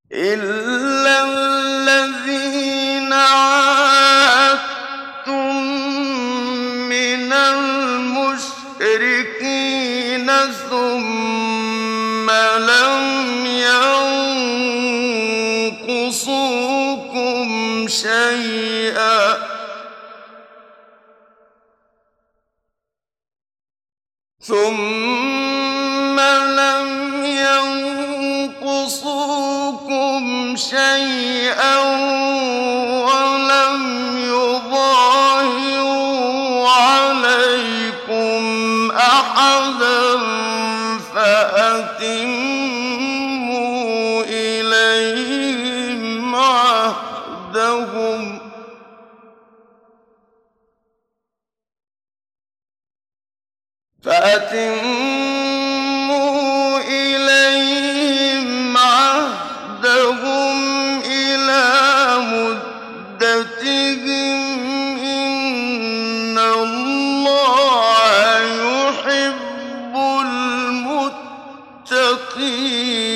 إِلَّا الَّذِينَ عَاهَدتُّم مِّنَ الْمُشْرِكِينَ ثُمَّ لَمْ يَنقُصُوكُمْ شَيْئًا وَلَمْ يُظَاهِرُوا عَلَيْكُمْ أَحَدًا فَأَتِمُّوا إِلَيْهِمْ عَهْدَهُمْ إِلَىٰ مُدَّتِهِمْ ۖ إِنَّ اللَّهَ يُحِبُّ الْمُتَّقِينَ